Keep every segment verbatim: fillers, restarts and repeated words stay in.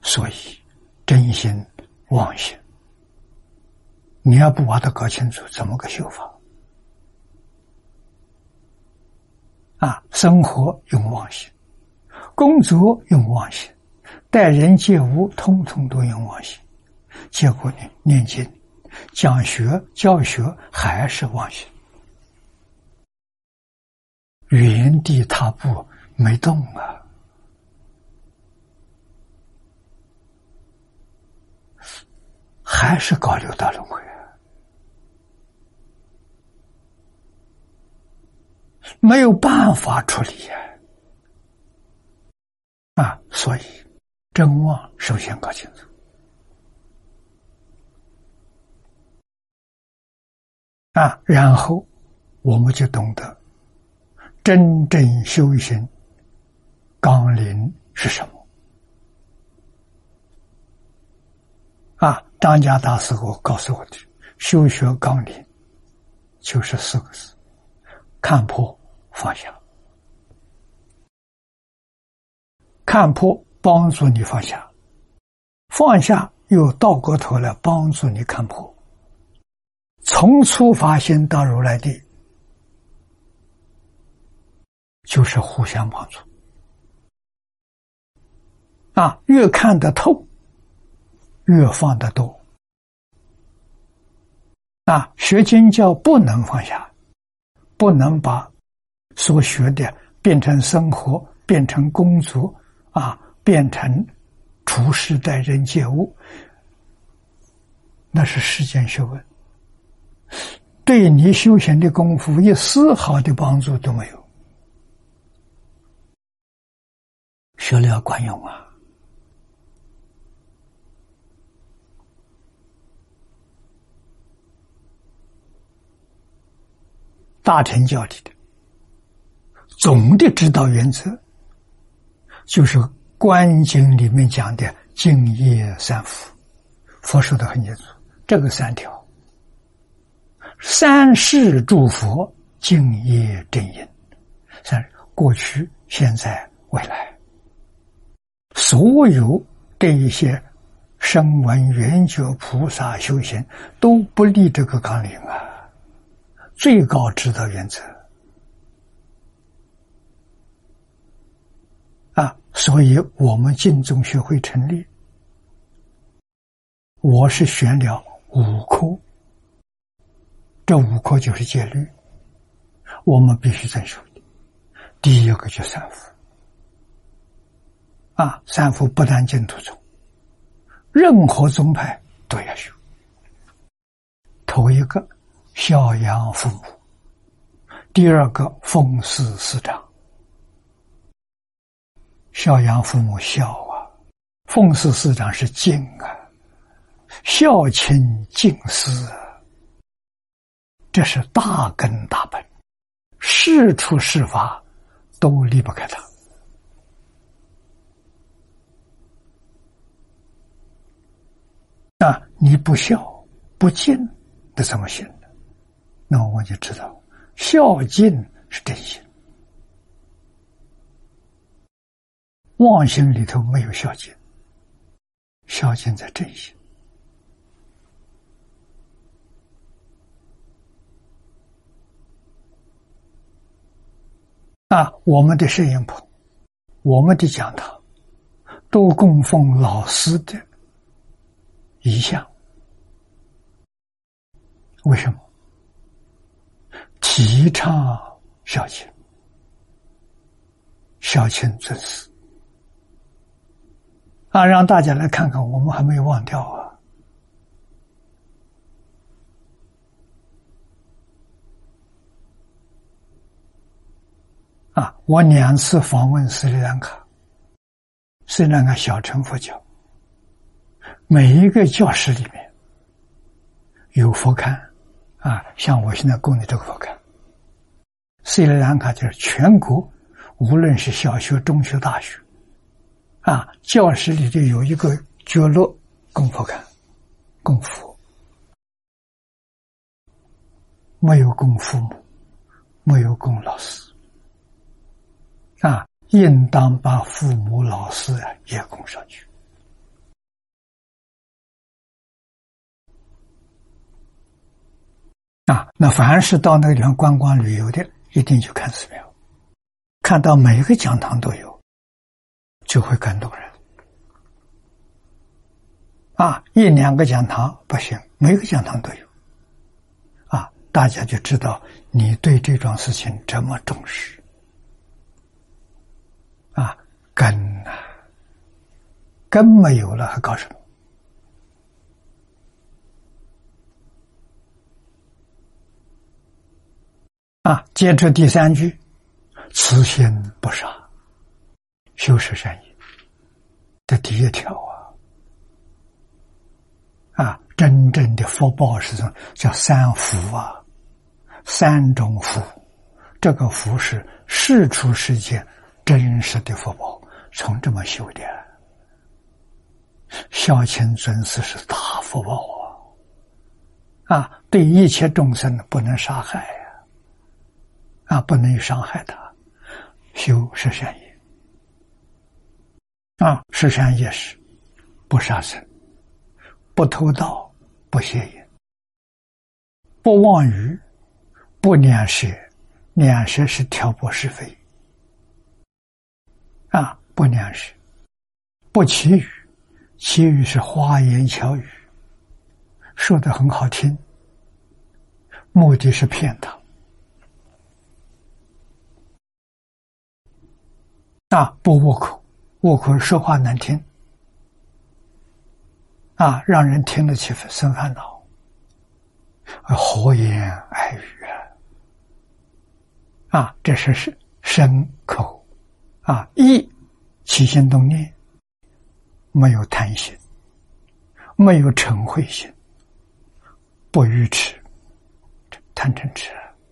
所以真心妄心，你要不把它搞清楚，怎么个修法？啊，生活用妄心，工作用妄心，待人接物通通都用妄心，结果呢，念经、讲学、教学还是妄心，原地踏步没动啊！还是搞六道轮回啊！没有办法处理呀！啊，所以真妄首先搞清楚。啊，然后我们就懂得真正修行纲领是什么。啊，张家大师我告诉我的修学纲领就是四个字：看破放下。看破帮助你放下，放下又倒过头来帮助你看破。从初发心到如来地，就是互相帮助。啊，越看得透，越放得多。啊，学经教不能放下，不能把所学的变成生活，变成工作，啊，变成处事待人接物，那是世间学问，对你修行的功夫一丝毫的帮助都没有。学了要管用啊！大乘教里的总的指导原则，就是《观经》里面讲的净业三福。佛说的很清楚，这个三条：三世诸佛净业正因，三过去、现在、未来，所有这一些声闻缘觉菩萨修行都不离这个纲领啊。最高指导原则啊，所以我们净宗学会成立，我是选了五科，这五科就是戒律，我们必须遵守的。第一个就三福啊，三福不但净土宗，任何宗派都要修。头一个孝养父母，第二个奉事师长。孝养父母孝啊，奉事师长是敬啊，孝亲敬师啊，这是大根大本，事出事发都离不开它。啊，你不孝不敬，那怎么行呢？那我就知道孝敬是真心，妄心里头没有孝敬，孝敬在真心。啊，我们的摄影棚，我们的讲堂都供奉老师的遗像。为什么？提倡孝亲，孝亲尊师啊，让大家来看看，我们还没有忘掉啊。啊，我两次访问斯里兰卡，斯里兰卡小乘佛教，每一个教室里面有佛龛啊，像我现在供的这个佛龛。斯里兰卡就是全国，无论是小学、中学、大学，啊，教室里就有一个角落供佛龛，供佛，没有供父母，没有供老师，啊，应当把父母、老师啊也供上去。 啊，那凡是到那个地方观光旅游的，一定去看寺庙，看到每个讲堂都有，就会感动人。啊，一两个讲堂不行，每个讲堂都有。啊，大家就知道你对这桩事情这么重视。啊，根啊，根没有了，还搞什么？啊，接着第三句，慈心不杀，修持善业，这第一条啊，啊，真正的福报是什么？叫三福啊，三种福，这个福是世出世间真实的福报，从这么修的。孝亲尊师是大福报啊，啊，对一切众生不能杀害呀，啊，不能伤害他，修十善业，啊，十善业是不杀生，不偷盗，不邪淫，不妄语，不两舌，两舌是挑拨是非，啊，不两舌，不绮语，绮语是花言巧语，说得很好听，目的是骗他。啊，不恶口，恶口说话难听，啊，让人听了起生烦恼，和言爱语啊，啊，这是是身口啊，意起心动念，没有贪心，没有嗔恚心，不愚痴，贪嗔痴，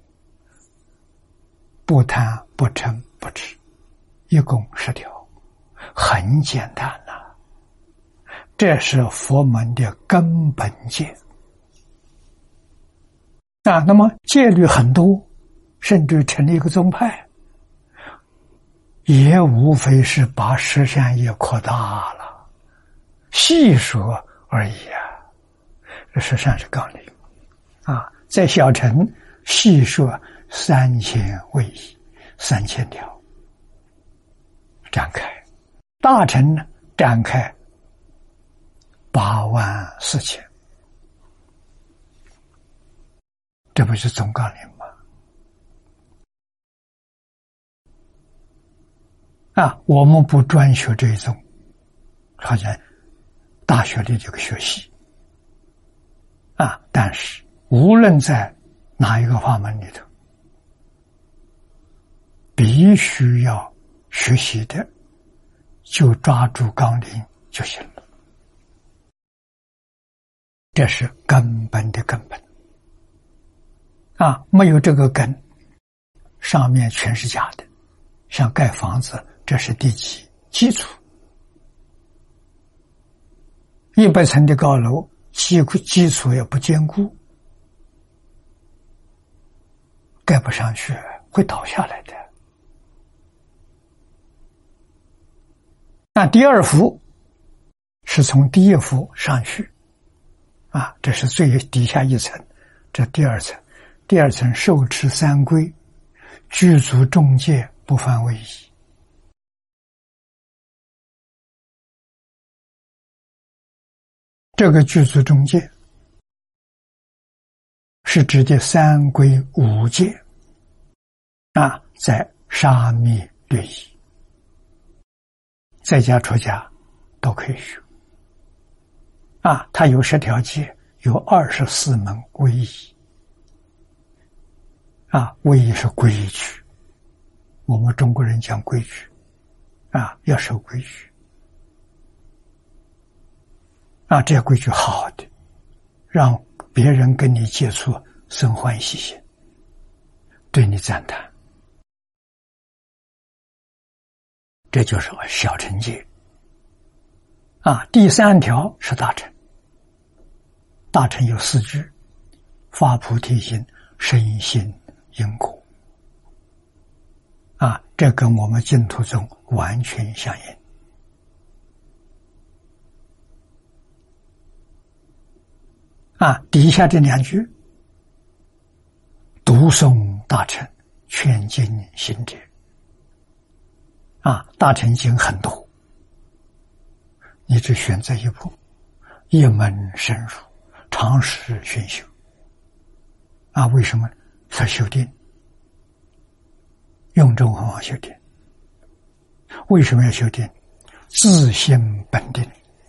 不贪不嗔不痴，一共十条，很简单呐、啊。这是佛门的根本戒啊。那么戒律很多，甚至成立一个宗派，也无非是把十善业扩大了，细说而已啊。这十善是纲领啊，在小乘细说三千位一，三千条。展开，大乘呢展开八万四千，这不是总纲领吗？啊，我们不专学这一种，好像大学里这个学习啊，但是无论在哪一个法门里头，必须要学习的就抓住纲领就行了，这是根本的根本啊！没有这个根，上面全是假的。像盖房子，这是地基基础，一百层的高楼，基基础也不坚固，盖不上去，会倒下来的。那第二幅是从第一幅上去啊，这是最底下一层，这第二层，第二层受持三规，具足众戒，不犯违仪。这个具足众戒是指的三规五戒啊，在沙弥律仪，在家出家都可以学啊，它有十条戒，有二十四门威仪啊，威仪是规矩，我们中国人讲规矩啊，要守规矩啊，这规矩好的，让别人跟你接触生欢喜心，对你赞叹，这就是小乘戒啊。第三条是大乘，大乘有四句：发菩提心，深信因果啊，这跟我们净土宗完全相应啊。底下这两句读诵大乘劝进行者啊，大乘经很多，你只选择一部，一门深入，长时熏修啊。为什么才修定？用中文法修定。为什么要修定？自性本定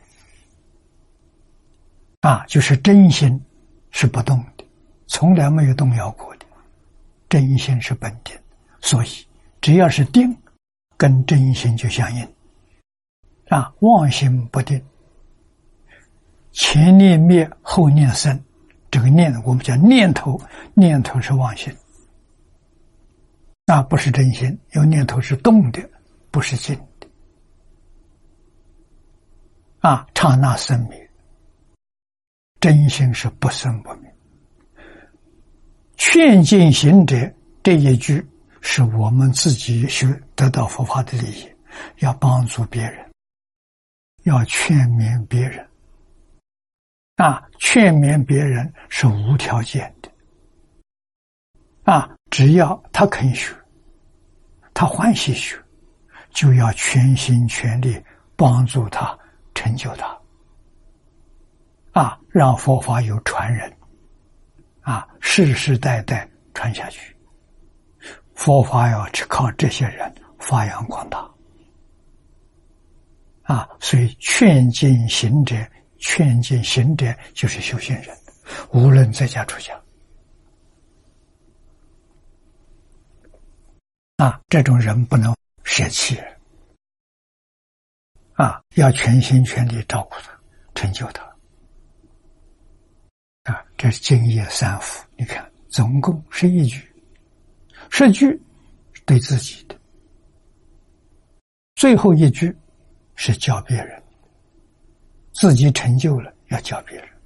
啊，就是真心是不动的，从来没有动摇过的，真心是本定，所以只要是定，跟真心就相应啊。妄心不定，前念灭，后念生，这个念我们讲念头，念头是妄心，那不是真心，有念头是动的，不是静的啊。刹那生灭，真心是不生不灭。劝进行者这一句是我们自己学得到佛法的利益，要帮助别人，要劝勉别人啊。劝勉别人是无条件的啊，只要他肯学，他欢喜学，就要全心全力帮助他，成就他啊，让佛法有传人啊，世世代代传下去。佛法要靠这些人发扬光大啊，所以劝进行者，劝进行者就是修行人，无论在家出家啊，这种人不能舍弃啊，要全心全力照顾他，成就他啊。这是净业三福，你看总共十一句，十句对自己的，最后一句是教别人，自己成就了要教别人